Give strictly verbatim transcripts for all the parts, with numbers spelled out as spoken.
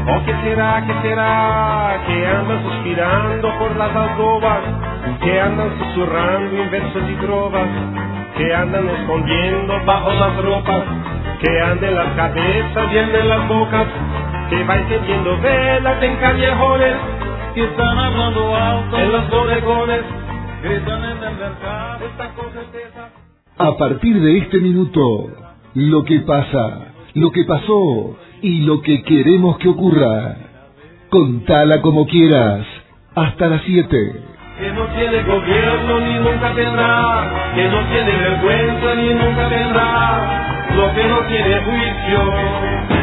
¿O qué será, qué será? Que andan suspirando por las alcobas, que andan susurrando en versos y trovas, que andan escondiendo bajo las ropas, que anden las cabezas y anden las bocas, que va encendiendo velas en callejones, que están hablando alto en los bodegones, gritan en el mercado, están con certeza. A partir de este minuto, lo que pasa, lo que pasó y lo que queremos que ocurra. Contala como quieras, hasta las siete. Que no tiene gobierno ni nunca tendrá, que no tiene vergüenza ni nunca tendrá, lo que no tiene juicio.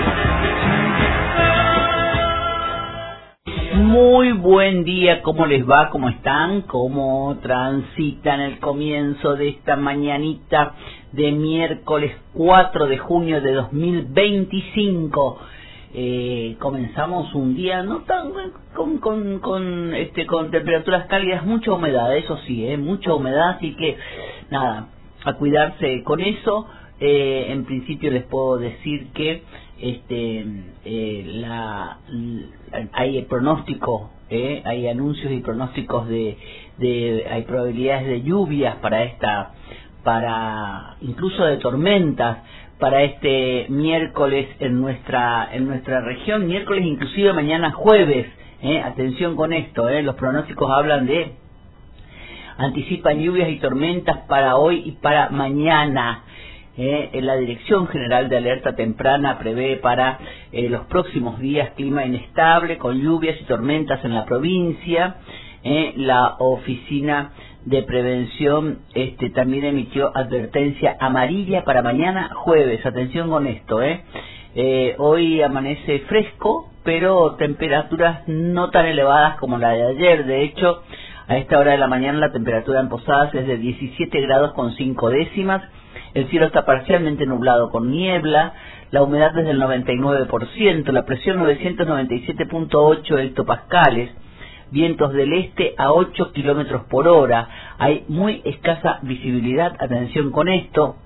Muy buen día, ¿cómo les va? ¿Cómo están? ¿Cómo transitan el comienzo de esta mañanita de miércoles cuatro de junio de dos mil veinticinco? Eh, comenzamos un día no tan con, con, con, este, con temperaturas cálidas, mucha humedad, eso sí, eh, mucha humedad, así que nada, a cuidarse con eso. Eh, en principio les puedo decir que este eh, la, la hay pronóstico, eh, hay anuncios y pronósticos de, de hay probabilidades de lluvias para esta, para incluso de tormentas para este miércoles en nuestra en nuestra región, miércoles inclusive mañana jueves. Eh, atención con esto, eh, los pronósticos hablan de anticipan lluvias y tormentas para hoy y para mañana. Eh, en la Dirección General de Alerta Temprana prevé para eh, los próximos días clima inestable con lluvias y tormentas en la provincia. Eh, la Oficina de Prevención este, también emitió advertencia amarilla para mañana jueves. Atención con esto. Eh. Eh, hoy amanece fresco, pero temperaturas no tan elevadas como la de ayer. De hecho, a esta hora de la mañana la temperatura en Posadas es de diecisiete grados con cinco décimas. El cielo está parcialmente nublado con niebla, la humedad es del noventa y nueve por ciento, la presión novecientos noventa y siete punto ocho hectopascales, vientos del este a ocho kilómetros por hora, hay muy escasa visibilidad, atención con esto.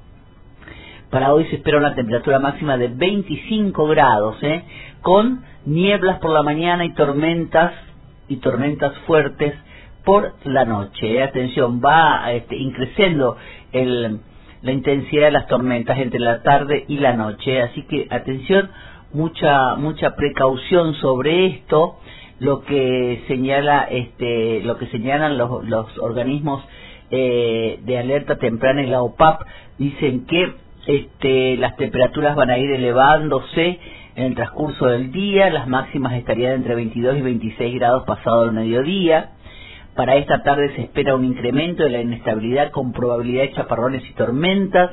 Para hoy se espera una temperatura máxima de veinticinco grados, ¿eh? Con nieblas por la mañana y tormentas y tormentas fuertes por la noche. ¿eh? Atención, va este, increciendo el... la intensidad de las tormentas entre la tarde y la noche, así que atención, mucha mucha precaución sobre esto. Lo que señala este lo que señalan los, los organismos eh, de alerta temprana y la O P A P dicen que este las temperaturas van a ir elevándose en el transcurso del día, las máximas estarían entre veintidós y veintiséis grados pasado el mediodía. Para esta tarde se espera un incremento de la inestabilidad con probabilidad de chaparrones y tormentas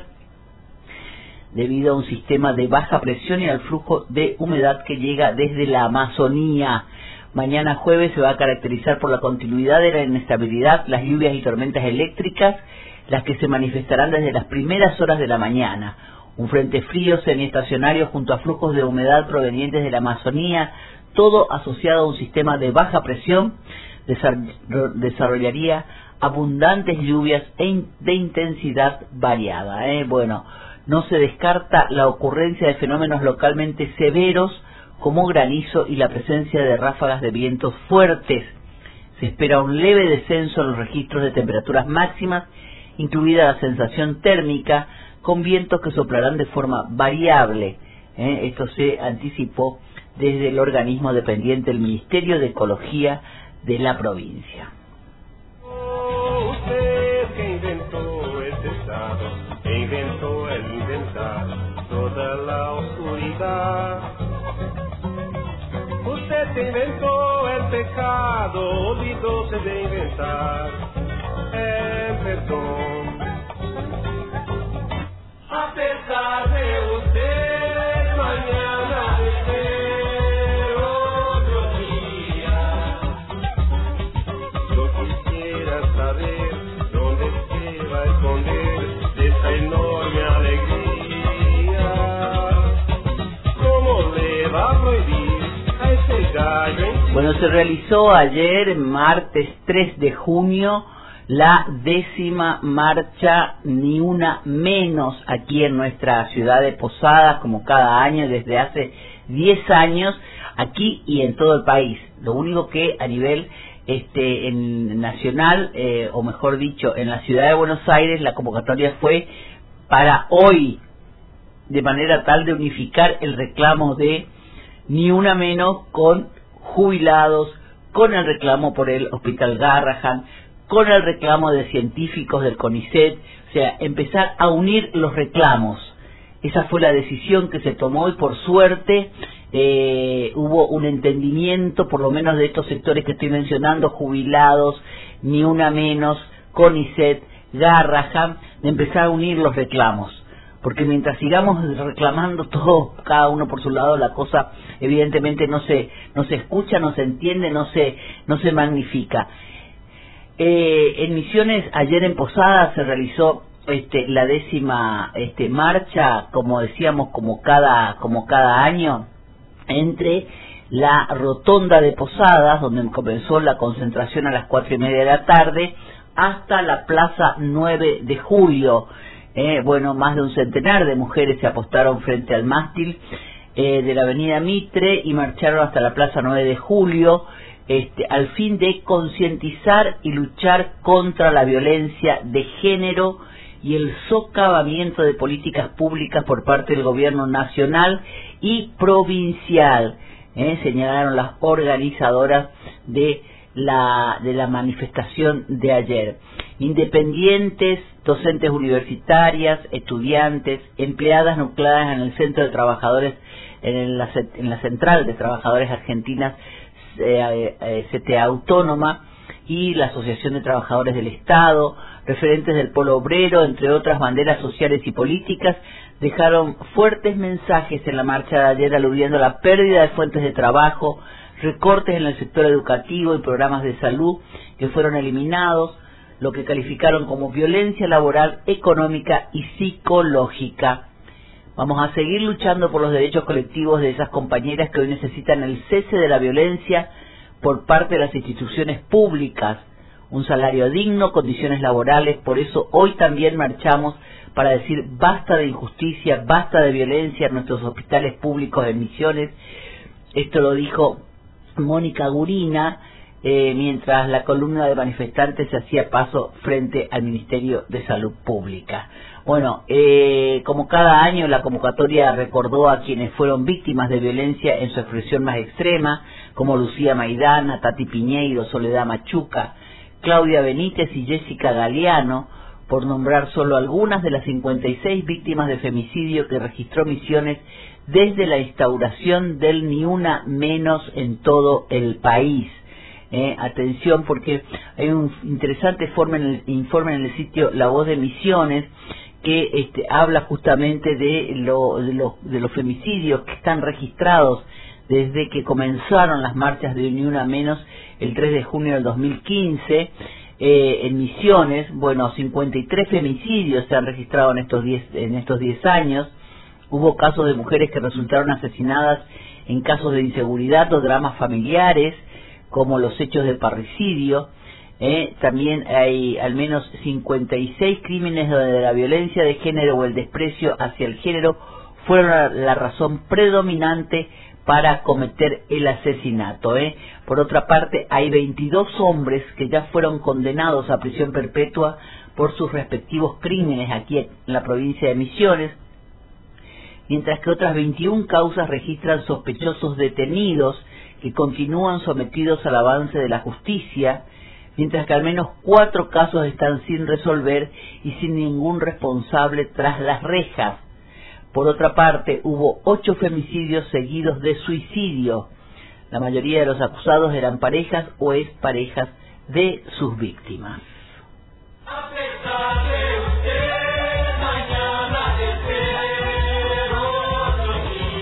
debido a un sistema de baja presión y al flujo de humedad que llega desde la Amazonía. Mañana jueves se va a caracterizar por la continuidad de la inestabilidad, las lluvias y tormentas eléctricas, las que se manifestarán desde las primeras horas de la mañana. Un frente frío semiestacionario junto a flujos de humedad provenientes de la Amazonía, todo asociado a un sistema de baja presión, desarrollaría abundantes lluvias de intensidad variada. ¿eh? Bueno, no se descarta la ocurrencia de fenómenos localmente severos como granizo y la presencia de ráfagas de vientos fuertes. Se espera un leve descenso en los registros de temperaturas máximas, incluida la sensación térmica, con vientos que soplarán de forma variable. ¿eh? Esto se anticipó desde el organismo dependiente del Ministerio de Ecología de la provincia. Oh, usted que inventó este estado, que inventó el inventar toda la oscuridad. Usted que inventó el pecado, olvidóse de inventar el perdón. A pesar de usted, mañana enorme alegría, ¿cómo le va a prohibir a ese gallo? Bueno, se realizó ayer, martes tres de junio, la décima marcha Ni Una Menos aquí en nuestra ciudad de Posadas, como cada año desde hace diez años, aquí y en todo el país. Lo único que a nivel este en nacional, eh, o mejor dicho, en la ciudad de Buenos Aires, la convocatoria fue para hoy, de manera tal de unificar el reclamo de Ni Una Menos con jubilados, con el reclamo por el Hospital Garrahan, con el reclamo de científicos del CONICET, o sea, empezar a unir los reclamos. Esa fue la decisión que se tomó y por suerte eh, hubo un entendimiento, por lo menos de estos sectores que estoy mencionando, jubilados, Ni Una Menos, CONICET, Garrahan, de empezar a unir los reclamos. Porque mientras sigamos reclamando todos, cada uno por su lado, la cosa evidentemente no se no se escucha, no se entiende, no se no se magnifica. Eh, en Misiones, ayer en Posadas se realizó este, la décima este, marcha, como decíamos, como cada como cada año, entre la rotonda de Posadas, donde comenzó la concentración a las cuatro y media de la tarde, hasta la Plaza nueve de julio. Eh, bueno, más de un centenar de mujeres se apostaron frente al mástil eh, de la avenida Mitre y marcharon hasta la Plaza nueve de julio, este, al fin de concientizar y luchar contra la violencia de género y el socavamiento de políticas públicas por parte del gobierno nacional y provincial, eh, señalaron las organizadoras de la de la manifestación de ayer. Independientes, docentes universitarias, estudiantes, empleadas nucleadas en el Centro de Trabajadores, en la, en la Central de Trabajadores Argentinas, eh, eh, C T A Autónoma, y la Asociación de Trabajadores del Estado, referentes del Polo Obrero, entre otras banderas sociales y políticas, dejaron fuertes mensajes en la marcha de ayer aludiendo a la pérdida de fuentes de trabajo, recortes en el sector educativo y programas de salud que fueron eliminados, lo que calificaron como violencia laboral, económica y psicológica. Vamos a seguir luchando por los derechos colectivos de esas compañeras que hoy necesitan el cese de la violencia por parte de las instituciones públicas, un salario digno, condiciones laborales. Por eso hoy también marchamos para decir basta de injusticia, basta de violencia en nuestros hospitales públicos en Misiones. Esto lo dijo Mónica Gurina, eh, mientras la columna de manifestantes se hacía paso frente al Ministerio de Salud Pública. Bueno, eh, como cada año, la convocatoria recordó a quienes fueron víctimas de violencia en su expresión más extrema, como Lucía Maidana, Tati Piñeiro, Soledad Machuca, Claudia Benítez y Jessica Galeano, por nombrar solo algunas de las cincuenta y seis víctimas de femicidio que registró Misiones desde la instauración del Ni Una Menos en todo el país. Eh, atención, porque hay un interesante informe en, el, informe en el sitio La Voz de Misiones que este, habla justamente de, lo, de, lo, de los femicidios que están registrados desde que comenzaron las marchas de Ni Una Menos el tres de junio del dos mil quince. Eh, en Misiones, bueno, cincuenta y tres femicidios se han registrado en estos diez en estos diez años. Hubo casos de mujeres que resultaron asesinadas en casos de inseguridad o dramas familiares, como los hechos de parricidio. Eh, también hay al menos cincuenta y seis crímenes donde la violencia de género o el desprecio hacia el género fueron la, la razón predominante para cometer el asesinato. ¿eh? Por otra parte, hay veintidós hombres que ya fueron condenados a prisión perpetua por sus respectivos crímenes aquí en la provincia de Misiones, mientras que otras veintiuna causas registran sospechosos detenidos que continúan sometidos al avance de la justicia, mientras que al menos cuatro casos están sin resolver y sin ningún responsable tras las rejas. Por otra parte, hubo ocho femicidios seguidos de suicidio. La mayoría de los acusados eran parejas o exparejas de sus víctimas. A pesar de usted, mañana espero otro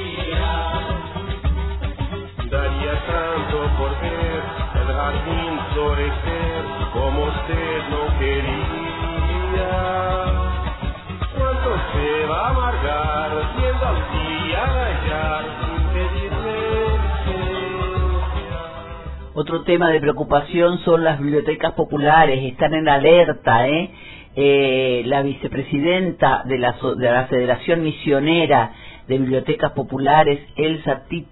día. Daría tanto por ver el jardín florecer como usted no quería. ¿Cuánto se va a amargar viendo al día hallar sin pedirle licencia? Otro tema de preocupación son las bibliotecas populares. Están en alerta, ¿eh? Eh, la vicepresidenta de la, de la Federación Misionera de Bibliotecas Populares, Elsa Tita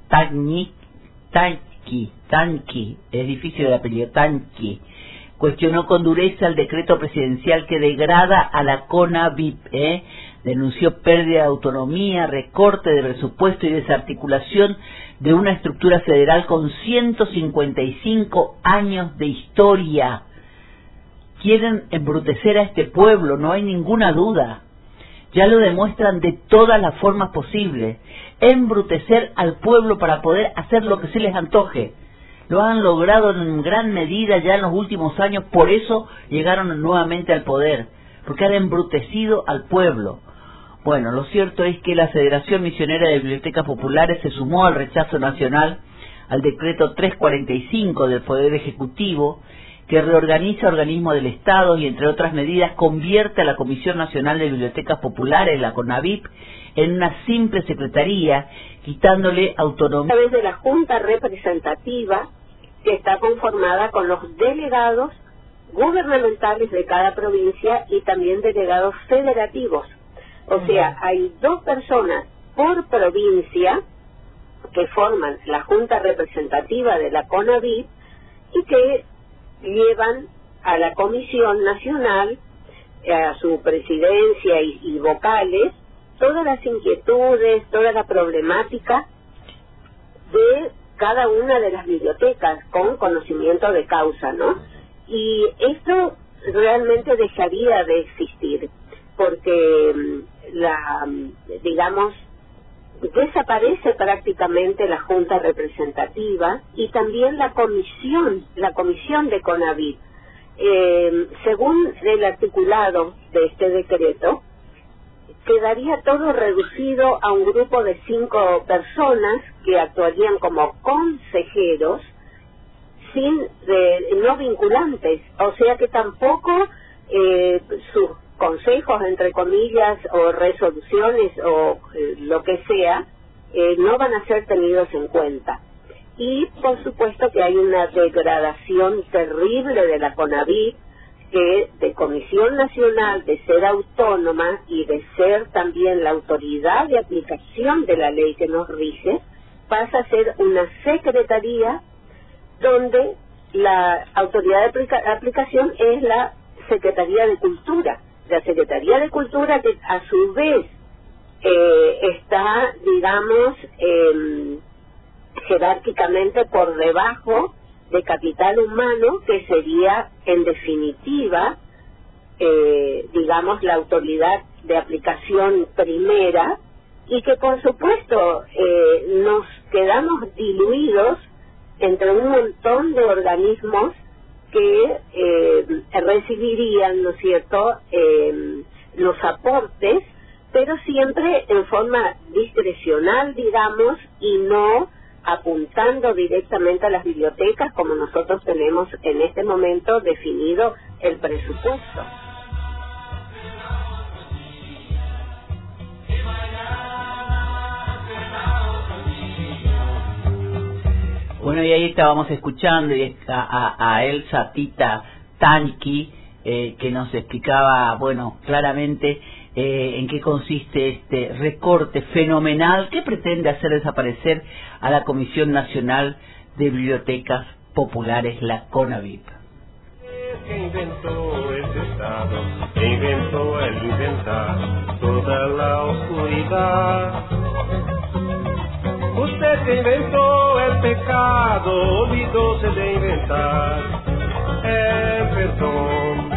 Tanqui, Tanqui, Tanqui, es difícil el apellido, Tanqui, cuestionó con dureza el decreto presidencial que degrada a la CONAVIP, ¿eh? Denunció pérdida de autonomía, recorte de presupuesto y desarticulación de una estructura federal con ciento cincuenta y cinco años de historia. Quieren embrutecer a este pueblo, no hay ninguna duda. Ya lo demuestran de todas las formas posibles. Embrutecer al pueblo para poder hacer lo que se les antoje. Lo han logrado en gran medida ya en los últimos años, por eso llegaron nuevamente al poder, porque han embrutecido al pueblo. Bueno, lo cierto es que la Federación Misionera de Bibliotecas Populares se sumó al rechazo nacional al decreto trescientos cuarenta y cinco del Poder Ejecutivo, que reorganiza organismos del Estado y, entre otras medidas, convierte a la Comisión Nacional de Bibliotecas Populares, la CONAVIP, en una simple secretaría, quitándole autonomía. A través de la Junta Representativa, que está conformada con los delegados gubernamentales de cada provincia y también delegados federativos. O sea, hay dos personas por provincia que forman la Junta Representativa de la CONAVIP y que llevan a la Comisión Nacional, a su presidencia y, y vocales, todas las inquietudes, toda la problemática de cada una de las bibliotecas con conocimiento de causa, ¿no? Y esto realmente dejaría de existir, porque la, digamos, desaparece prácticamente la Junta Representativa y también la comisión, la comisión de CONAVIP. Eh, según el articulado de este decreto, quedaría todo reducido a un grupo de cinco personas que actuarían como consejeros, sin de, no vinculantes, o sea que tampoco eh, sus consejos, entre comillas, o resoluciones o eh, lo que sea, eh, no van a ser tenidos en cuenta. Y por supuesto que hay una degradación terrible de la CONAVIP, que de Comisión Nacional, de ser autónoma y de ser también la autoridad de aplicación de la ley que nos rige, pasa a ser una secretaría donde la autoridad de aplica aplicación es la Secretaría de Cultura. La Secretaría de Cultura, que a su vez eh, está, digamos, eh, jerárquicamente por debajo de Capital Humano, que sería en definitiva, eh, digamos, la autoridad de aplicación primera, y que por supuesto eh, nos quedamos diluidos entre un montón de organismos que eh, recibirían, ¿no es cierto?, eh, los aportes, pero siempre en forma discrecional, digamos, y no apuntando directamente a las bibliotecas como nosotros tenemos en este momento definido el presupuesto. Bueno, y ahí estábamos escuchando a, a, a Elsa Tita Tanqui, eh, que nos explicaba, bueno, claramente eh, en qué consiste este recorte fenomenal que pretende hacer desaparecer a la Comisión Nacional de Bibliotecas Populares, la CONAVIP. Que inventó este estado, que inventó el inventar toda la oscuridad. Usted que inventó el pecado, olvidóse de inventar el perdón.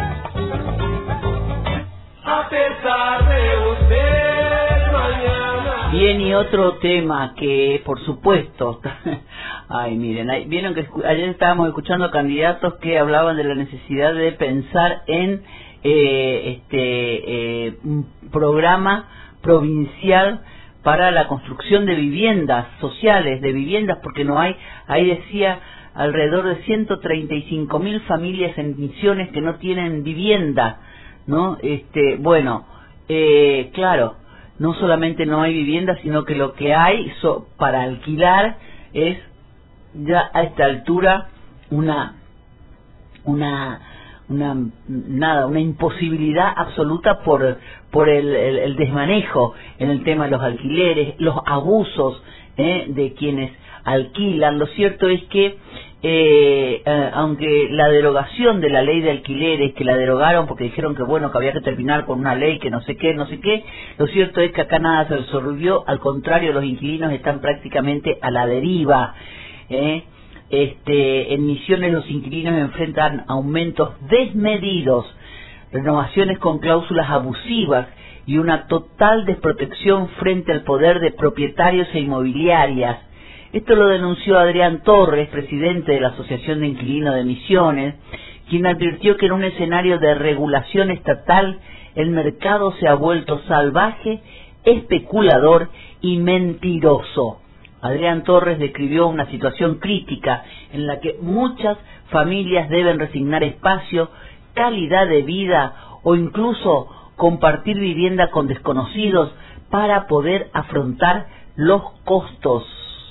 A pesar de usted mañana. Bien, y otro tema que, por supuesto, ay, miren, ahí, vieron que ayer estábamos escuchando candidatos que hablaban de la necesidad de pensar en eh, este eh, un programa provincial para la construcción de viviendas sociales, de viviendas, porque no hay, ahí decía, alrededor de ciento treinta y cinco mil familias en Misiones que no tienen vivienda, ¿no? Este, bueno, eh, claro, no solamente no hay vivienda, sino que lo que hay so, para alquilar es ya a esta altura una, una, una, nada, una imposibilidad absoluta por, por el, el, el desmanejo en el tema de los alquileres, los abusos eh, de quienes alquilan. Lo cierto es que Eh, eh, aunque la derogación de la ley de alquileres, que la derogaron porque dijeron que bueno, que había que terminar con una ley que no sé qué, no sé qué, lo cierto es que acá nada se resolvió, al contrario, los inquilinos están prácticamente a la deriva. ¿eh? Este, en Misiones los inquilinos enfrentan aumentos desmedidos, renovaciones con cláusulas abusivas y una total desprotección frente al poder de propietarios e inmobiliarias. Esto lo denunció Adrián Torres, presidente de la Asociación de Inquilinos de Misiones, quien advirtió que en un escenario de regulación estatal el mercado se ha vuelto salvaje, especulador y mentiroso. Adrián Torres describió una situación crítica en la que muchas familias deben resignar espacio, calidad de vida o incluso compartir vivienda con desconocidos para poder afrontar los costos.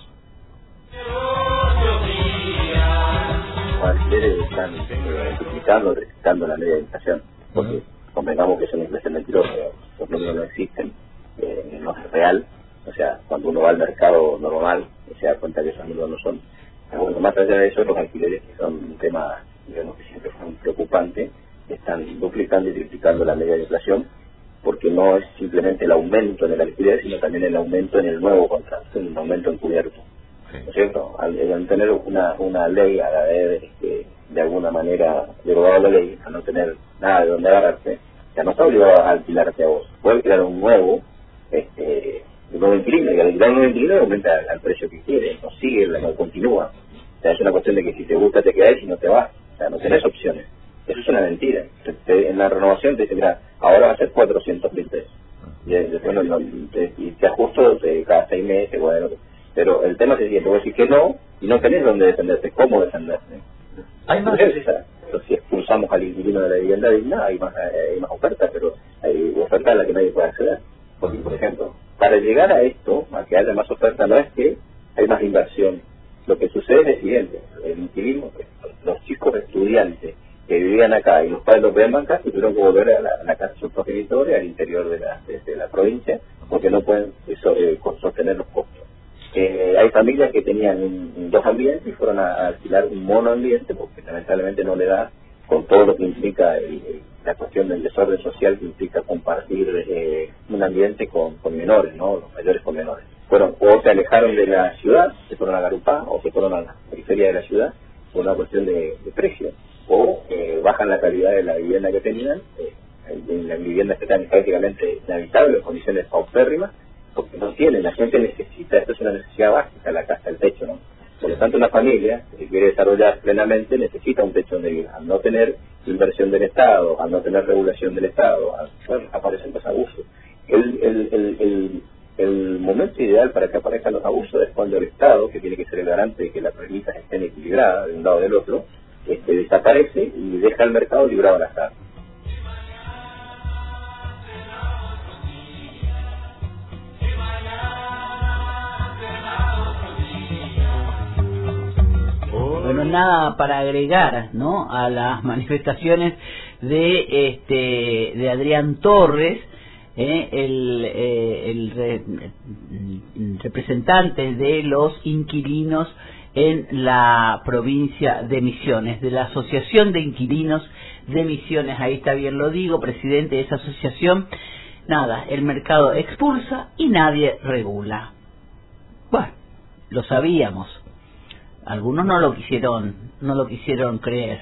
Alquileres están eh, duplicando, reciclando la media de inflación, porque uh-huh. convengamos que es una inflación mentirosa, los números no existen, eh, no es real, o sea, cuando uno va al mercado normal se da cuenta que esos números no son. Bueno, más allá de eso, los alquileres, que son un tema, digamos, que siempre son preocupantes, están duplicando y triplicando la media de inflación, porque no es simplemente el aumento en el alquiler, sino también el aumento en el nuevo contrato, el aumento encubierto. ¿No es cierto? Al, al tener una una ley, al haber este, de alguna manera derogado la ley, a no tener nada de donde agarrarse, ya no está obligado a alquilarte a vos. Puede alquilar un nuevo, este, un nuevo inquilino, y al alquilar un nuevo inquilino aumenta al, al precio que quiere, no sigue, no continúa. O sea, es una cuestión de que si te gusta te quedás y no te vas. O sea, no tenés opciones. Eso es una mentira. Te, te, en la renovación te dice, mira, ahora va a ser cuatrocientos mil pesos. Y después no, no, te, y te ajusto te, cada seis meses, bueno. Pero el tema es que te voy a decir que no, y no tenés dónde defenderte, cómo defenderte. Hay más. Entonces, si expulsamos al inquilino de la vivienda digna, hay más, hay más ofertas, pero hay ofertas a las que nadie puede acceder. Porque, por ejemplo, para llegar a esto, a que haya más oferta, no es que hay más inversión. Lo que sucede es lo siguiente: el inquilino, los chicos estudiantes que vivían acá y los padres los veían bancar, y tuvieron que volver a la, a la casa de sus progenitores al interior de la, de, de la provincia, porque no pueden eso, eh, sostener los costos. Eh, hay familias que tenían un, dos ambientes y fueron a, a alquilar un monoambiente porque lamentablemente no le da, con todo lo que implica el, el, la cuestión del desorden social que implica compartir eh, un ambiente con, con menores, ¿no? Los mayores con menores. Fueron, o se alejaron de la ciudad, se fueron a Garupá, o se fueron a la periferia de la ciudad por una cuestión de, de precio, o eh, bajan la calidad de la vivienda que tenían, eh, en las viviendas que están prácticamente inhabitables, en condiciones paupérrimas, porque no tienen, la gente necesita, esto es una necesidad básica, la casa, el techo, ¿no? Por lo tanto, una familia que quiere desarrollar plenamente necesita un techo donde vivir. Al no tener inversión del Estado, al no tener regulación del Estado, al, bueno, aparecen los abusos. El, el, el, el, el momento ideal para que aparezcan los abusos es cuando el Estado, que tiene que ser el garante de que las premisas estén equilibradas de un lado o del otro, este, desaparece y deja el mercado librado al azar. Bueno, nada para agregar, ¿no?, a las manifestaciones de este de Adrián Torres, eh, el, eh, el, re, el representante de los inquilinos en la provincia de Misiones, de la Asociación de Inquilinos de Misiones. Ahí está bien, lo digo, presidente de esa asociación. Nada, el mercado expulsa y nadie regula. Bueno, lo sabíamos. Algunos no lo quisieron, no lo quisieron creer.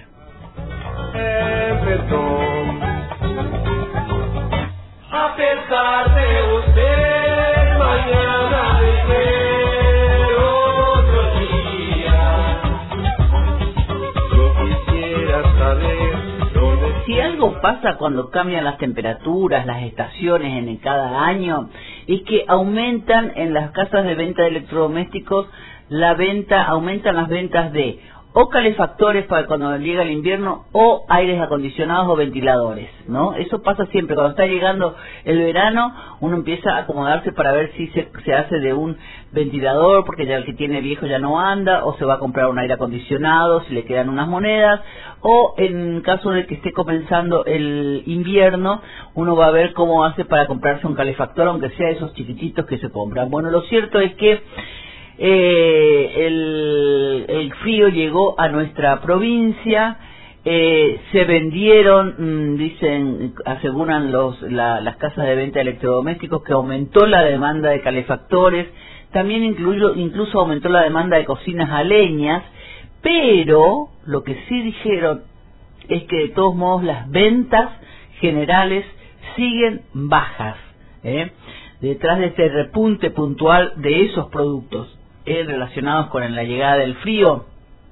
A pesar de usted, mañana de ser otro día. Yo quisiera saber dónde... Si algo pasa cuando cambian las temperaturas, las estaciones en cada año, es que aumentan en las casas de venta de electrodomésticos la venta, aumentan las ventas de o calefactores para cuando llega el invierno, o aires acondicionados o ventiladores, ¿no? Eso pasa siempre. Cuando está llegando el verano, uno empieza a acomodarse para ver si se, se hace de un ventilador, porque ya el que tiene viejo ya no anda, o se va a comprar un aire acondicionado si le quedan unas monedas, o en caso de que esté comenzando el invierno, uno va a ver cómo hace para comprarse un calefactor, aunque sea esos chiquititos que se compran. Bueno, lo cierto es que Eh, el, el frío llegó a nuestra provincia, eh, se vendieron, mmm, dicen, aseguran los, la, las casas de venta de electrodomésticos que aumentó la demanda de calefactores, también incluso, incluso aumentó la demanda de cocinas a leñas, pero lo que sí dijeron es que de todos modos las ventas generales siguen bajas, ¿eh? detrás de este repunte puntual de esos productos eh, relacionados con la llegada del frío.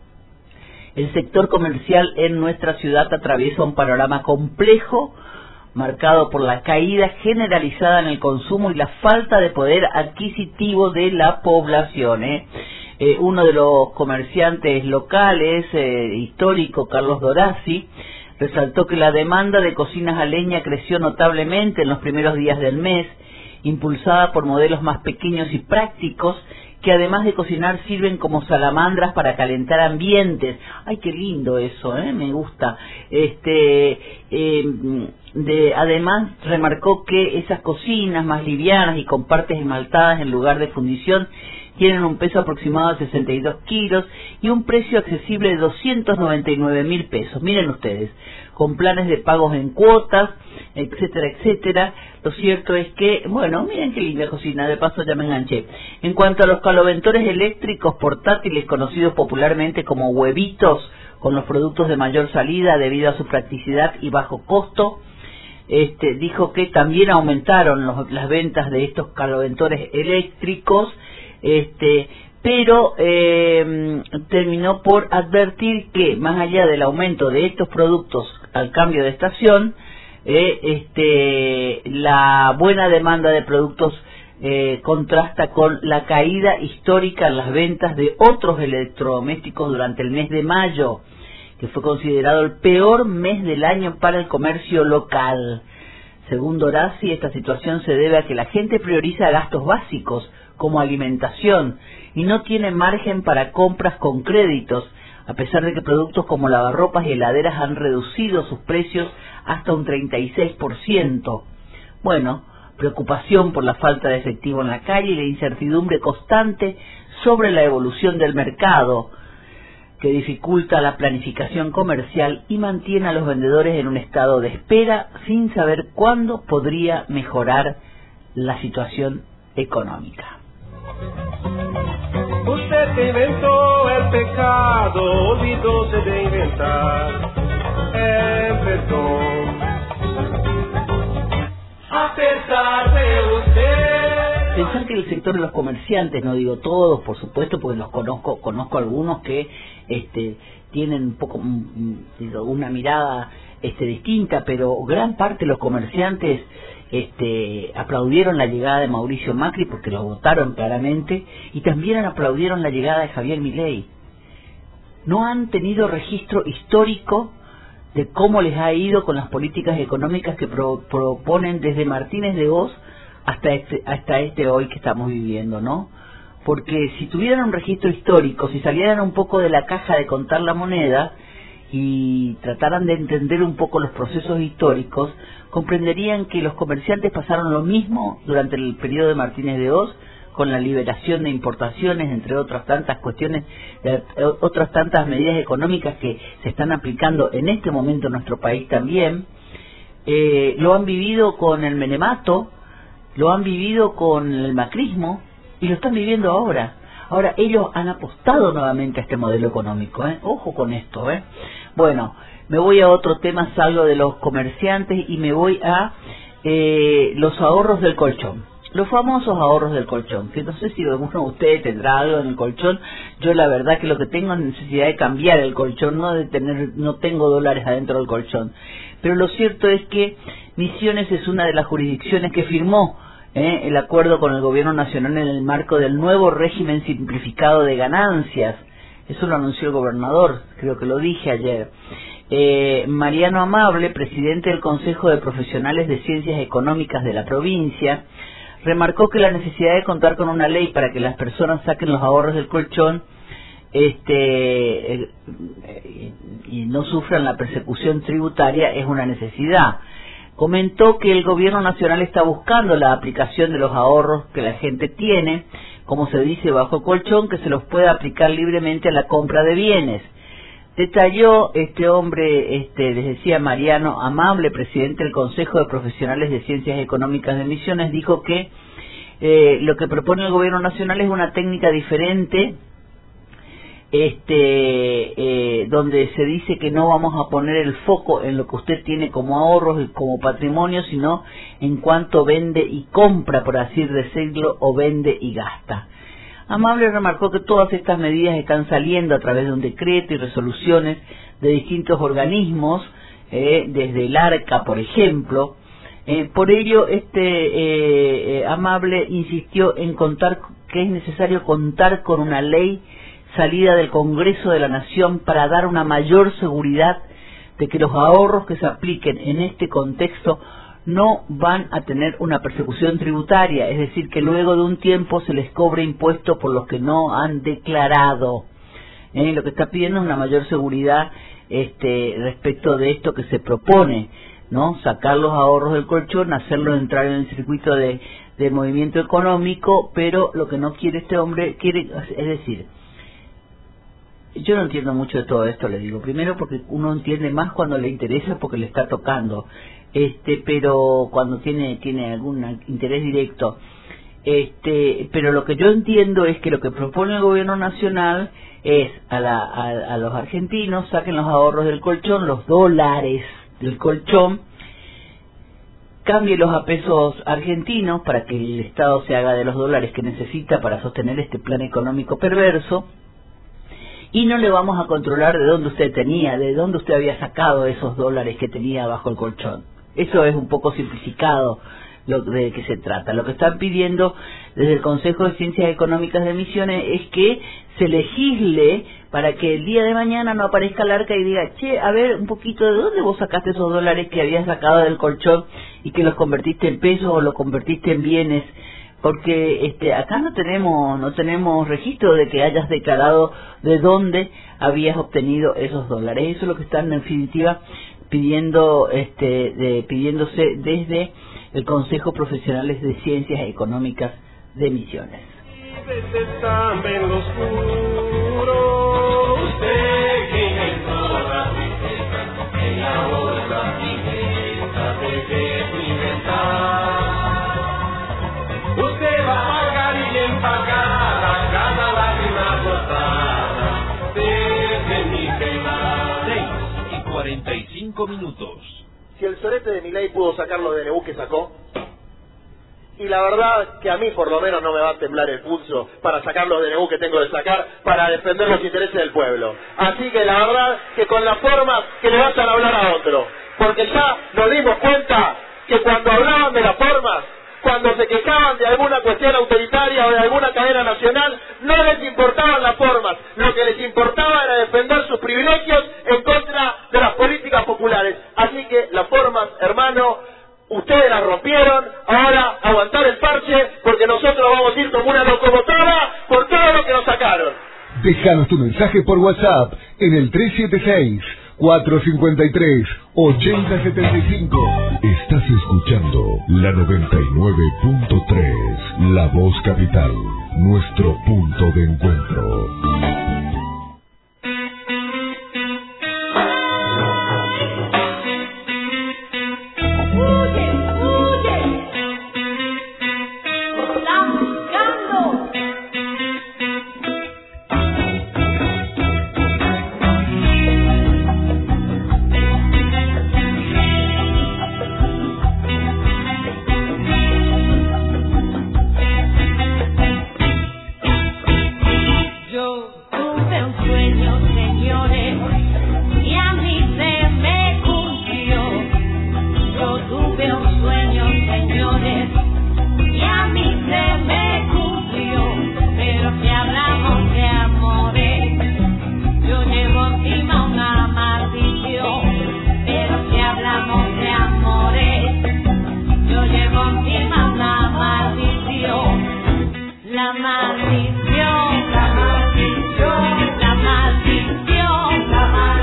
El sector comercial en nuestra ciudad atraviesa un panorama complejo, marcado por la caída generalizada en el consumo y la falta de poder adquisitivo de la población. ¿eh? Eh, uno de los comerciantes locales, eh, histórico, Carlos Dorazzi, resaltó que la demanda de cocinas a leña creció notablemente en los primeros días del mes, impulsada por modelos más pequeños y prácticos, que además de cocinar sirven como salamandras para calentar ambientes. Ay, qué lindo eso, ¿eh? Me gusta. Este, eh, de, además remarcó que esas cocinas más livianas y con partes esmaltadas en lugar de fundición tienen un peso aproximado de sesenta y dos kilos y un precio accesible de doscientos noventa y nueve mil pesos. Miren ustedes, con planes de pagos en cuotas, etcétera, etcétera. Lo cierto es que, bueno, miren qué linda cocina, de paso ya me enganché. En cuanto a los caloventores eléctricos portátiles, conocidos popularmente como huevitos, con los productos de mayor salida debido a su practicidad y bajo costo, este, dijo que también aumentaron los, las ventas de estos caloventores eléctricos, este, pero eh, terminó por advertir que más allá del aumento de estos productos al cambio de estación, eh, este, la buena demanda de productos eh, contrasta con la caída histórica en las ventas de otros electrodomésticos durante el mes de mayo, que fue considerado el peor mes del año para el comercio local. Según Dorazzi, esta situación se debe a que la gente prioriza gastos básicos como alimentación y no tiene margen para compras con créditos, a pesar de que productos como lavarropas y heladeras han reducido sus precios hasta un treinta y seis por ciento. Bueno, preocupación por la falta de efectivo en la calle y la incertidumbre constante sobre la evolución del mercado, que dificulta la planificación comercial y mantiene a los vendedores en un estado de espera sin saber cuándo podría mejorar la situación económica. Usted que inventó el pecado, olvidóse de inventar el perdón. A pesar de usted. Pensar que el sector de los comerciantes, no digo todos, por supuesto, porque los conozco, conozco algunos que este, tienen un poco una mirada este, distinta, pero gran parte de los comerciantes este, aplaudieron la llegada de Mauricio Macri porque lo votaron claramente, y también aplaudieron la llegada de Javier Milei. No han tenido registro histórico de cómo les ha ido con las políticas económicas que pro, proponen desde Martínez de Hoz hasta este, hasta este hoy que estamos viviendo, ¿no? Porque si tuvieran un registro histórico, si salieran un poco de la caja de contar la moneda y trataran de entender un poco los procesos históricos, comprenderían que los comerciantes pasaron lo mismo durante el periodo de Martínez de Hoz, con la liberación de importaciones, entre otras tantas cuestiones, eh, otras tantas medidas económicas que se están aplicando en este momento en nuestro país también. Eh, lo han vivido con el menemato, lo han vivido con el macrismo y lo están viviendo ahora. Ahora ellos han apostado nuevamente a este modelo económico, ¿eh? Ojo con esto, ¿eh? Bueno, me voy a otro tema, salgo de los comerciantes y me voy a eh, los ahorros del colchón. Los famosos ahorros del colchón, que no sé si alguno de ustedes tendrá algo en el colchón. Yo la verdad que lo que tengo es necesidad de cambiar el colchón, no de tener, no tengo dólares adentro del colchón. Pero lo cierto es que Misiones es una de las jurisdicciones que firmó eh, el acuerdo con el gobierno nacional en el marco del nuevo régimen simplificado de ganancias. Eso lo anunció el gobernador, creo que lo dije ayer. Eh, Mariano Amable, presidente del Consejo de Profesionales de Ciencias Económicas de la provincia, remarcó que la necesidad de contar con una ley para que las personas saquen los ahorros del colchón este eh, eh, y no sufran la persecución tributaria es una necesidad. Comentó que el gobierno nacional está buscando la aplicación de los ahorros que la gente tiene, como se dice, bajo colchón, que se los pueda aplicar libremente a la compra de bienes. Detalló este hombre, este, les decía Mariano Amable, presidente del Consejo de Profesionales de Ciencias Económicas de Misiones, dijo que eh, lo que propone el gobierno nacional es una técnica diferente, este eh, donde se dice que no vamos a poner el foco en lo que usted tiene como ahorros y como patrimonio, sino en cuánto vende y compra, por así decirlo, o vende y gasta. Amable remarcó que todas estas medidas están saliendo a través de un decreto y resoluciones de distintos organismos, eh, desde el ARCA, por ejemplo. Eh, por ello, este eh, eh, Amable insistió en contar que es necesario contar con una ley salida del Congreso de la Nación para dar una mayor seguridad de que los ahorros que se apliquen en este contexto no van a tener una persecución tributaria, es decir, que luego de un tiempo se les cobre impuesto por los que no han declarado. Eh, lo que está pidiendo es una mayor seguridad este, respecto de esto que se propone, ¿no? Sacar los ahorros del colchón, hacerlos entrar en el circuito de, de movimiento económico, pero lo que no quiere este hombre, quiere, es decir, yo no entiendo mucho de todo esto, le digo. Primero porque uno entiende más cuando le interesa porque le está tocando. Este, pero cuando tiene tiene algún interés directo. Este, pero lo que yo entiendo es que lo que propone el gobierno nacional es a, la, a, a los argentinos saquen los ahorros del colchón, los dólares del colchón, cámbielos a pesos argentinos para que el Estado se haga de los dólares que necesita para sostener este plan económico perverso. Y no le vamos a controlar de dónde usted tenía, de dónde usted había sacado esos dólares que tenía bajo el colchón. Eso es un poco simplificado lo de que se trata. Lo que están pidiendo desde el Consejo de Ciencias Económicas de Misiones es que se legisle para que el día de mañana no aparezca el ARCA y diga, che, a ver un poquito, ¿de dónde vos sacaste esos dólares que habías sacado del colchón y que los convertiste en pesos o los convertiste en bienes? Porque este acá no tenemos no tenemos registro de que hayas declarado de dónde habías obtenido esos dólares. Eso es lo que están en definitiva pidiendo este de, pidiéndose desde el Consejo Profesionales de Ciencias Económicas de Misiones. Usted va a pagar y bien pagada cada lágrima cortada desde mi pena. seis y cuarenta y cinco minutos. Si el sorete de Milei pudo sacar los D N U que sacó, y la verdad que a mí por lo menos no me va a temblar el pulso para sacar los D N U que tengo de sacar para defender los intereses del pueblo. Así que la verdad que con la forma que le vayan a hablar a otro, porque ya nos dimos cuenta que cuando hablaban de las formas, cuando se quejaban de alguna cuestión autoritaria o de alguna cadena nacional, no les importaban las formas, lo que les importaba era defender sus privilegios en contra de las políticas populares. Así que las formas, hermano, ustedes las rompieron, ahora aguantar el parche, porque nosotros vamos a ir como una locomotora por todo lo que nos sacaron. Déjanos tu mensaje por WhatsApp en el tres siete seis, cuatro cinco tres, ocho cero siete cinco. Estás escuchando la noventa y nueve punto tres, La Voz Capital, nuestro punto de encuentro. maldición, la maldición, la maldición, la maldición.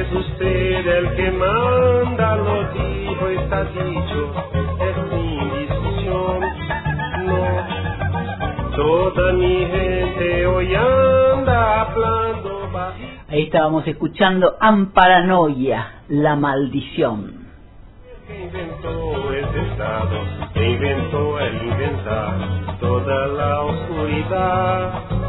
es usted el que manda, lo dijo, está dicho, es sin discusión. No, toda mi gente hoy anda hablando bajito. Ahí estábamos escuchando Amparanoia, la maldición. Que inventó ese estado, que inventó el inventar toda la oscuridad.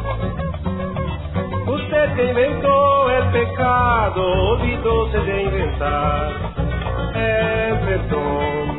Usted que inventó el pecado, olvidóse de inventar el perdón.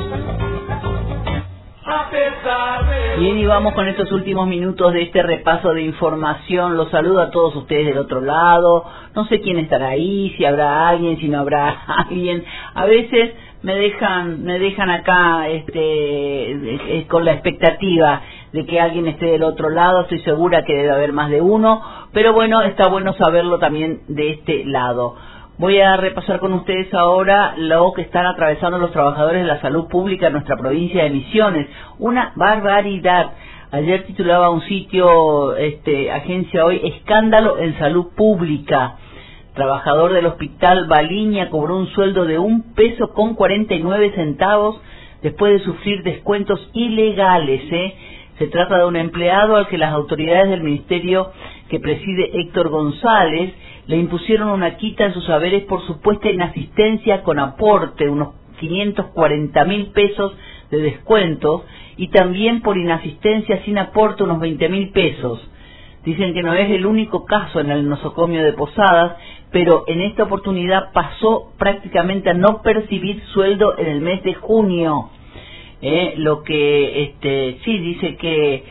A pesar de... Bien, y vamos con estos últimos minutos de este repaso de información. Los saludo a todos ustedes del otro lado. No sé quién estará ahí, si habrá alguien, si no habrá alguien. A veces me dejan me dejan acá este eh, con la expectativa de que alguien esté del otro lado. Estoy segura que debe haber más de uno, pero bueno, está bueno saberlo también de este lado. Voy a repasar con ustedes ahora lo que están atravesando los trabajadores de la salud pública en nuestra provincia de Misiones. Una barbaridad. Ayer titulaba un sitio, este, Agencia Hoy, escándalo en salud pública. Trabajador del hospital Baliña cobró un sueldo de un peso con cuarenta y nueve centavos después de sufrir descuentos ilegales, ¿eh? Se trata de un empleado al que las autoridades del ministerio que preside Héctor González le impusieron una quita en sus haberes por supuesta inasistencia con aporte, unos quinientos cuarenta mil pesos de descuentos, y también por inasistencia sin aporte, unos veinte mil pesos. Dicen que no es el único caso en el nosocomio de Posadas, pero en esta oportunidad pasó prácticamente a no percibir sueldo en el mes de junio. Eh, lo que, este, sí, dice que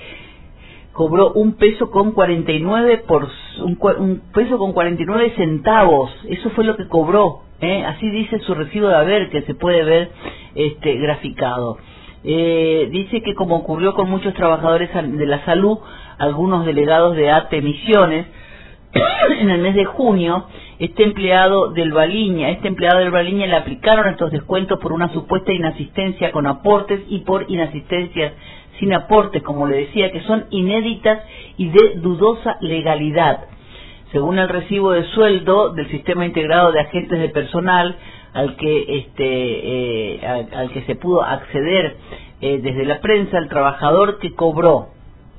cobró un peso con cuarenta y nueve por un, un peso con cuarenta y nueve centavos. Eso fue lo que cobró. Eh, así dice su recibo de haber, que se puede ver este graficado. Eh, dice que como ocurrió con muchos trabajadores de la salud, algunos delegados de A T E Misiones, en el mes de junio, este empleado del Baliña, este empleado del Baliña le aplicaron estos descuentos por una supuesta inasistencia con aportes y por inasistencias sin aportes, como le decía, que son inéditas y de dudosa legalidad. Según el recibo de sueldo del Sistema Integrado de Agentes de Personal, al que este eh, al, al que se pudo acceder eh, desde la prensa, el trabajador que cobró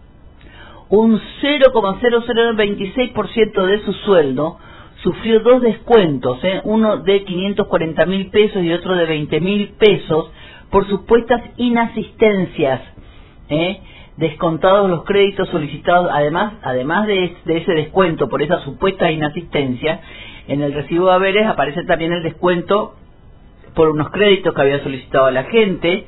un cero coma cero cero veintiséis por ciento de su sueldo sufrió dos descuentos, ¿eh? uno de quinientos cuarenta mil pesos y otro de veinte mil pesos por supuestas inasistencias, ¿eh? descontados los créditos solicitados. Además además de, de ese descuento por esa supuesta inasistencia, en el recibo de haberes aparece también el descuento por unos créditos que había solicitado la gente,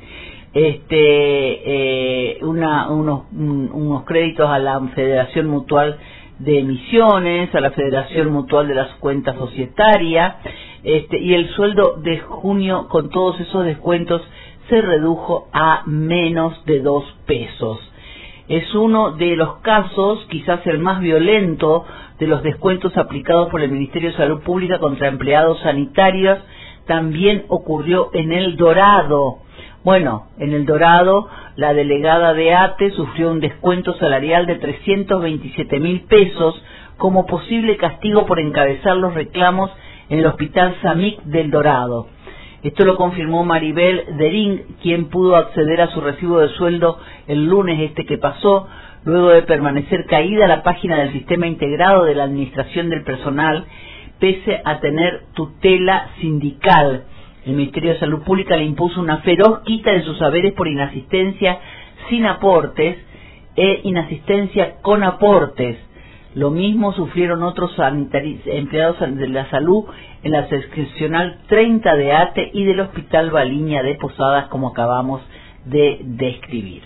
este eh, una, unos, un, unos créditos a la Federación Mutual de Emisiones, a la Federación Mutual de las Cuentas Societarias, este, y el sueldo de junio con todos esos descuentos se redujo a menos de dos pesos. Es uno de los casos, quizás el más violento, de los descuentos aplicados por el Ministerio de Salud Pública contra empleados sanitarios. También ocurrió en El Dorado. Bueno, en El Dorado, la delegada de A T E sufrió un descuento salarial de trescientos veintisiete mil pesos como posible castigo por encabezar los reclamos en el Hospital Samic del Dorado. Esto lo confirmó Maribel Derín, quien pudo acceder a su recibo de sueldo el lunes este que pasó, luego de permanecer caída la página del Sistema Integrado de la Administración del Personal, pese a tener tutela sindical. El Ministerio de Salud Pública le impuso una feroz quita de sus haberes por inasistencia sin aportes e inasistencia con aportes. Lo mismo sufrieron otros empleados de la salud en la seccional treinta de A T E y del Hospital Baliña de Posadas, como acabamos de describir.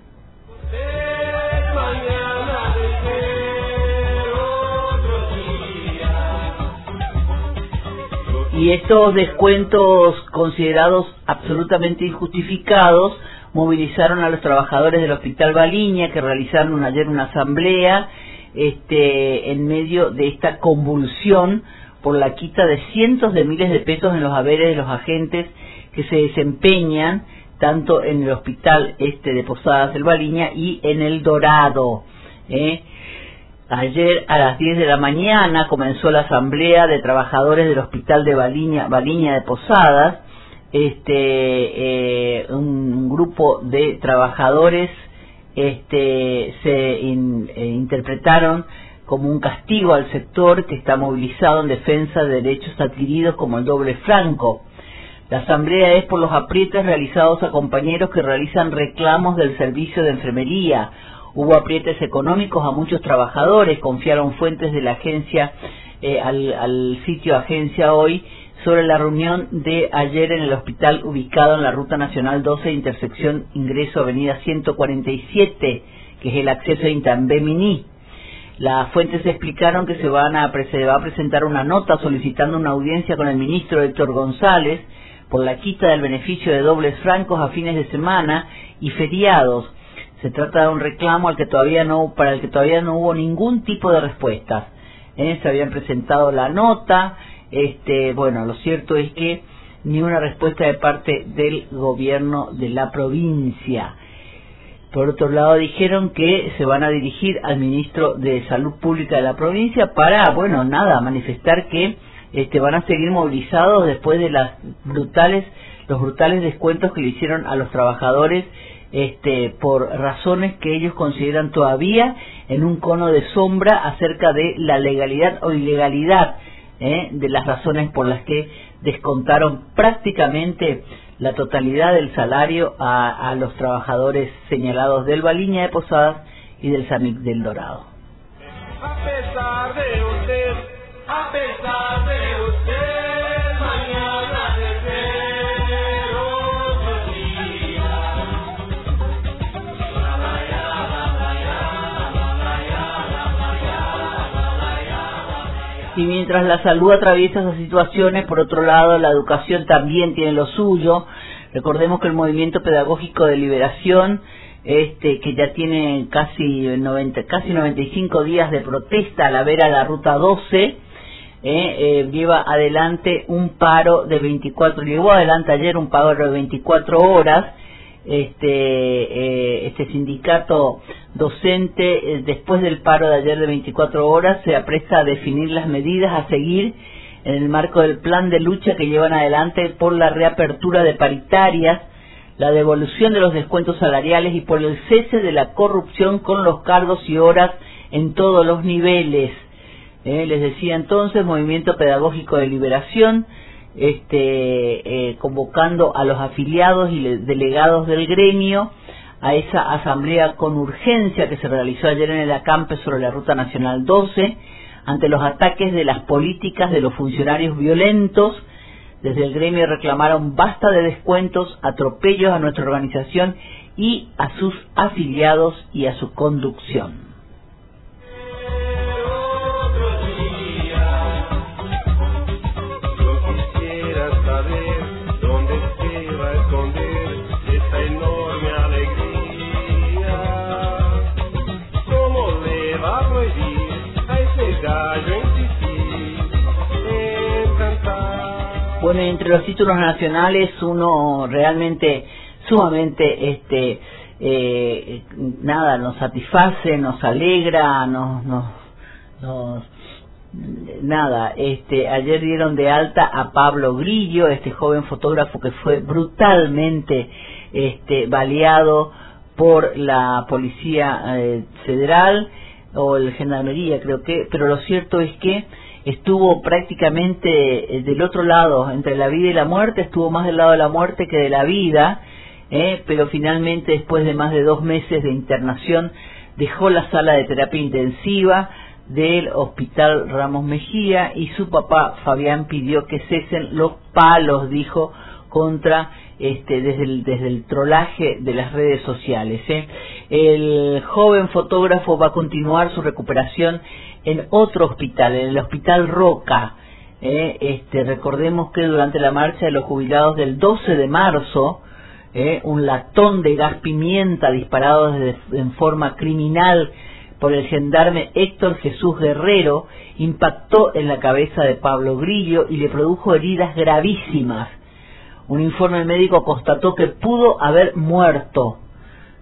Y estos descuentos considerados absolutamente injustificados movilizaron a los trabajadores del Hospital Baliña, que realizaron ayer una asamblea este, en medio de esta convulsión por la quita de cientos de miles de pesos en los haberes de los agentes que se desempeñan tanto en el hospital este de Posadas del Baliña y en El Dorado. ¿eh? Ayer a las diez de la mañana comenzó la asamblea de trabajadores del hospital de Baliña, Baliña de Posadas. Este, eh, un grupo de trabajadores este, se in, eh, interpretaron como un castigo al sector que está movilizado en defensa de derechos adquiridos como el doble franco. La asamblea es por los aprietes realizados a compañeros que realizan reclamos del servicio de enfermería. Hubo aprietes económicos a muchos trabajadores, confiaron fuentes de la agencia eh, al, al sitio Agencia Hoy sobre la reunión de ayer en el hospital ubicado en la Ruta Nacional doce, intersección ingreso avenida ciento cuarenta y siete, que es el acceso a Itambé-Miní. Las fuentes explicaron que se, van a, se va a presentar una nota solicitando una audiencia con el ministro Héctor González por la quita del beneficio de dobles francos a fines de semana y feriados. Se trata de un reclamo al que todavía no, para el que todavía no hubo ningún tipo de respuestas. ¿Eh? Se habían presentado la nota. Este, bueno, lo cierto es que ni una respuesta de parte del gobierno de la provincia. Por otro lado, dijeron que se van a dirigir al ministro de Salud Pública de la provincia para, bueno, nada, manifestar que este, van a seguir movilizados después de las brutales, los brutales descuentos que le hicieron a los trabajadores este, por razones que ellos consideran todavía en un cono de sombra acerca de la legalidad o ilegalidad ¿Eh? de las razones por las que descontaron prácticamente la totalidad del salario a, a los trabajadores señalados del Baliña de Posadas y del Samic del Dorado. A pesar de usted, a pesar de usted, mañana tendré otro día. Y mientras la salud atraviesa esas situaciones, por otro lado, la educación también tiene lo suyo. Recordemos que el Movimiento Pedagógico de Liberación, este, que ya tiene casi noventa, casi noventa y cinco días de protesta a la vera de la Ruta doce, eh, eh, lleva adelante un paro de veinticuatro, llevó adelante ayer un paro de veinticuatro horas. Este, eh, este sindicato docente, eh, después del paro de ayer de veinticuatro horas, se apresta a definir las medidas a seguir en el marco del plan de lucha que llevan adelante por la reapertura de paritarias, la devolución de los descuentos salariales y por el cese de la corrupción con los cargos y horas en todos los niveles. Eh, les decía entonces, Movimiento Pedagógico de Liberación, este, eh, convocando a los afiliados y delegados del gremio a esa asamblea con urgencia que se realizó ayer en el acampe sobre la Ruta Nacional doce, ante los ataques de las políticas de los funcionarios violentos. Desde el gremio reclamaron basta de descuentos, atropellos a nuestra organización y a sus afiliados y a su conducción. Bueno, entre los títulos nacionales, uno realmente sumamente este eh, nada nos satisface, nos alegra, nos, nos, nos nada este ayer dieron de alta a Pablo Grillo, este joven fotógrafo que fue brutalmente este baleado por la policía eh, federal o el gendarmería, creo que, pero lo cierto es que estuvo prácticamente del otro lado, entre la vida y la muerte, estuvo más del lado de la muerte que de la vida, eh, pero finalmente después de más de dos meses de internación dejó la sala de terapia intensiva del Hospital Ramos Mejía y su papá Fabián pidió que cesen los palos, dijo, contra este desde el, desde el trolaje de las redes sociales. ¿eh? El joven fotógrafo va a continuar su recuperación en otro hospital, en el Hospital Roca. ¿eh? Este, recordemos que durante la marcha de los jubilados del doce de marzo, ¿eh? un latón de gas pimienta disparado desde, en forma criminal por el gendarme Héctor Jesús Guerrero impactó en la cabeza de Pablo Grillo y le produjo heridas gravísimas. Un informe médico constató que pudo haber muerto.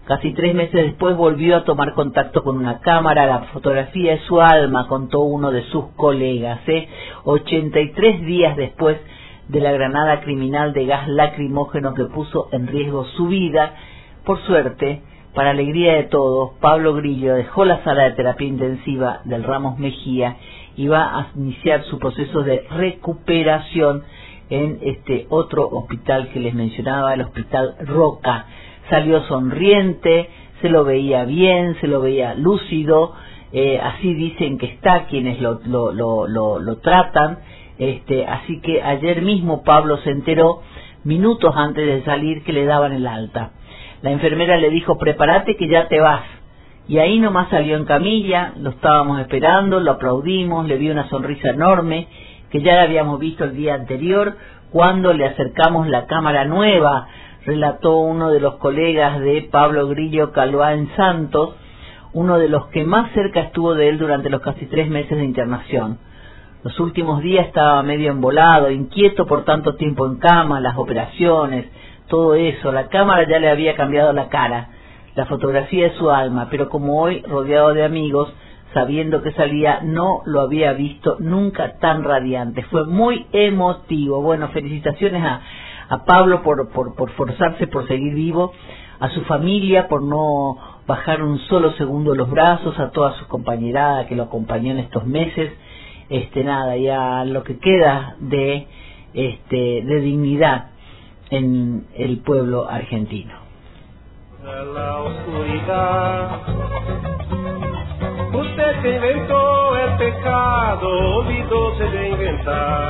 Casi tres meses después volvió a tomar contacto con una cámara. La fotografía de su alma, contó uno de sus colegas. ¿eh? ochenta y tres días después de la granada criminal de gas lacrimógeno que puso en riesgo su vida, por suerte, para alegría de todos, Pablo Grillo dejó la sala de terapia intensiva del Ramos Mejía y va a iniciar su proceso de recuperación en este otro hospital que les mencionaba, el Hospital Roca. Salió sonriente, se lo veía bien, se lo veía lúcido, eh, así dicen que está quienes lo, lo, lo, lo, lo tratan, este, así que ayer mismo Pablo se enteró, minutos antes de salir, que le daban el alta. La enfermera le dijo, prepárate que ya te vas. Y ahí nomás salió en camilla, lo estábamos esperando, lo aplaudimos, le vi una sonrisa enorme, que ya la habíamos visto el día anterior, cuando le acercamos la cámara nueva, relató uno de los colegas de Pablo Grillo Calván Santos, uno de los que más cerca estuvo de él durante los casi tres meses de internación. Los últimos días estaba medio embolado, inquieto por tanto tiempo en cama, las operaciones, todo eso. La cámara ya le había cambiado la cara, la fotografía de su alma, pero como hoy, rodeado de amigos, sabiendo que salía, no lo había visto nunca tan radiante. Fue muy emotivo. Bueno, felicitaciones a, a Pablo por, por, por forzarse, por seguir vivo, a su familia por no bajar un solo segundo los brazos, a toda su compañerada que lo acompañó en estos meses, este nada, y a lo que queda de, este, de dignidad en el pueblo argentino. La oscuridad, usted que inventó el pecado, olvidóse de inventar.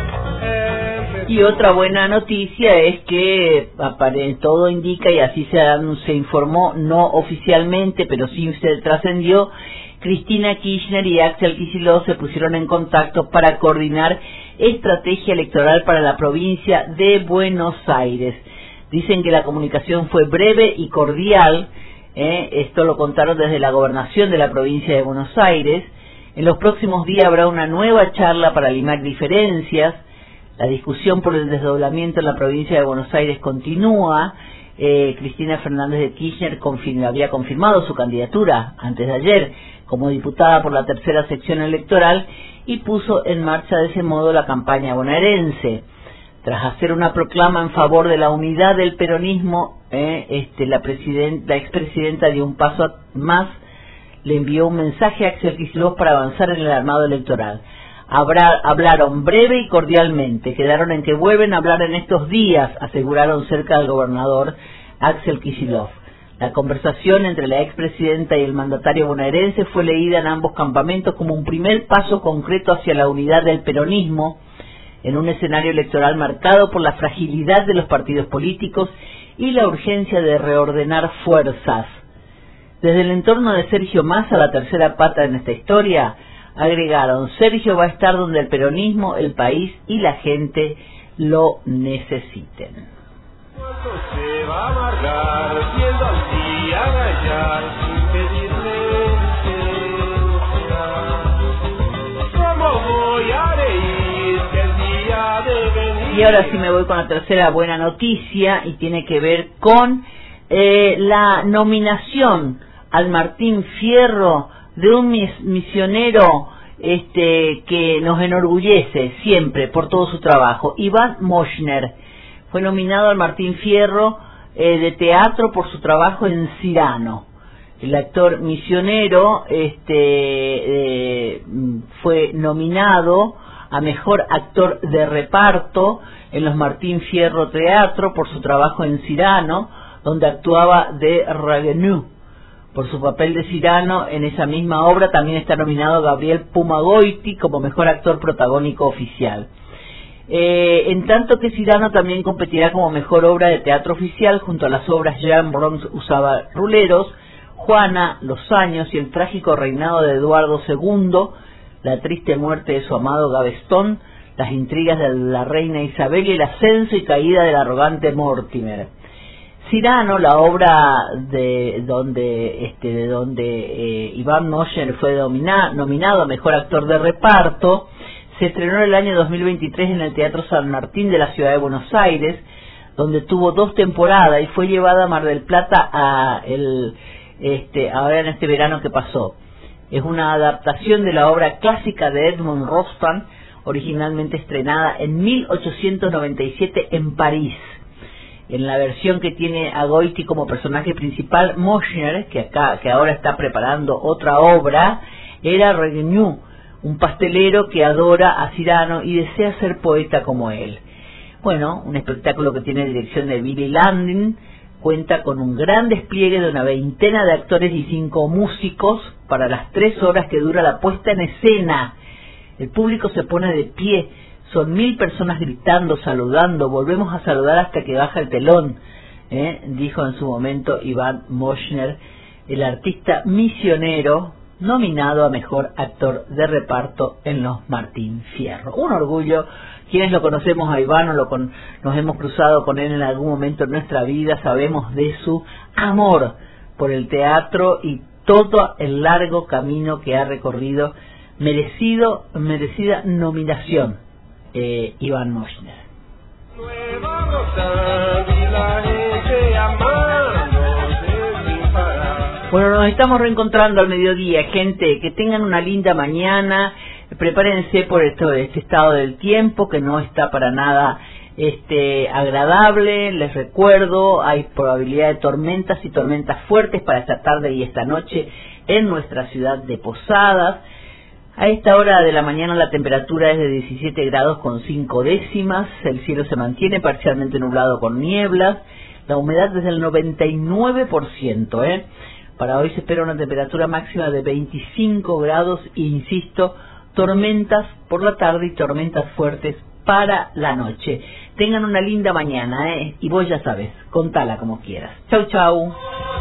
Y otra buena noticia es que todo indica, y así se, se informó, no oficialmente, pero sí se trascendió, Cristina Kirchner y Axel Kicillof se pusieron en contacto para coordinar estrategia electoral para la provincia de Buenos Aires. Dicen que la comunicación fue breve y cordial, ¿eh? Esto lo contaron desde la gobernación de la provincia de Buenos Aires. En los próximos días habrá una nueva charla para limar diferencias. La discusión por el desdoblamiento en la provincia de Buenos Aires continúa. Eh, Cristina Fernández de Kirchner confirma, había confirmado su candidatura antes de ayer como diputada por la tercera sección electoral y puso en marcha de ese modo la campaña bonaerense. Tras hacer una proclama en favor de la unidad del peronismo, eh, este, la, la expresidenta dio un paso más, le envió un mensaje a Axel Kicillof para avanzar en el armado electoral. Habrá, hablaron breve y cordialmente, quedaron en que vuelven a hablar en estos días, aseguraron cerca del gobernador Axel Kicillof. La conversación entre la expresidenta y el mandatario bonaerense fue leída en ambos campamentos como un primer paso concreto hacia la unidad del peronismo, en un escenario electoral marcado por la fragilidad de los partidos políticos y la urgencia de reordenar fuerzas. Desde el entorno de Sergio Massa, la tercera pata en esta historia, agregaron, Sergio va a estar donde el peronismo, el país y la gente lo necesiten. ¿Cuánto se va a amargar viendo al día gallar sin pedirle licencia? ¿Cómo voy a reír que el día de venir? Y ahora sí me voy con la tercera buena noticia y tiene que ver con eh, la nominación al Martín Fierro de un misionero este que nos enorgullece siempre por todo su trabajo, Iván Moschner. Fue nominado al Martín Fierro eh, de teatro por su trabajo en Cyrano. El actor misionero este eh, fue nominado a mejor actor de reparto en los Martín Fierro Teatro por su trabajo en Cyrano, donde actuaba de Raguenau. Por su papel de Cyrano en esa misma obra también está nominado Gabriel Pumagoiti como mejor actor protagónico oficial. Eh, en tanto que Cyrano también competirá como mejor obra de teatro oficial junto a las obras Jean Bronx usaba ruleros, Juana, Los años y el trágico reinado de Eduardo segundo, la triste muerte de su amado Gavestón, las intrigas de la reina Isabel y el ascenso y caída del arrogante Mortimer. Cyrano, la obra de donde este de donde eh, Iván Moschner fue domina, nominado a mejor actor de reparto, se estrenó en el año dos mil veintitrés en el Teatro San Martín de la ciudad de Buenos Aires, donde tuvo dos temporadas y fue llevada a Mar del Plata a el, este, ahora en este verano que pasó. Es una adaptación de la obra clásica de Edmond Rostand, originalmente estrenada en mil ochocientos noventa y siete en París. En la versión que tiene a Goiti como personaje principal, Moschner, que acá que ahora está preparando otra obra, era Regnier, un pastelero que adora a Cyrano y desea ser poeta como él. Bueno, un espectáculo que tiene dirección de Billy Landin, cuenta con un gran despliegue de una veintena de actores y cinco músicos para las tres horas que dura la puesta en escena. El público se pone de pie, son mil personas gritando, saludando, volvemos a saludar hasta que baja el telón, ¿eh? dijo en su momento Iván Moschner, el artista misionero nominado a Mejor Actor de Reparto en los Martín Fierro. Un orgullo, quienes lo conocemos a Iván o lo con, nos hemos cruzado con él en algún momento en nuestra vida, sabemos de su amor por el teatro y todo el largo camino que ha recorrido, merecido, merecida nominación, eh, Iván Moschner. Bueno, nos estamos reencontrando al mediodía, gente, que tengan una linda mañana, prepárense por esto, este estado del tiempo que no está para nada este agradable. Les recuerdo, hay probabilidad de tormentas y tormentas fuertes para esta tarde y esta noche en nuestra ciudad de Posadas. A esta hora de la mañana la temperatura es de diecisiete grados con cinco décimas, el cielo se mantiene parcialmente nublado con nieblas, la humedad es del noventa y nueve por ciento, ¿eh? Para hoy se espera una temperatura máxima de veinticinco grados e insisto, tormentas por la tarde y tormentas fuertes para la noche. Tengan una linda mañana, ¿eh? Y vos ya sabes, contala como quieras. Chau, chau.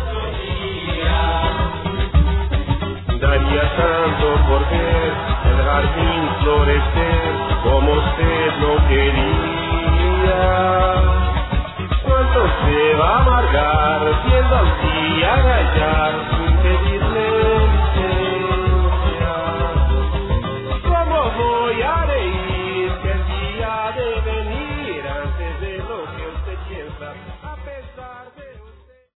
Daría tanto por ver el jardín florecer como usted lo quería. ¿Cuánto se va a amargar viendo al día gallar sin pedirle licencia? ¿Cómo voy a reír que el día de venir antes de lo que usted piensa, a pesar de...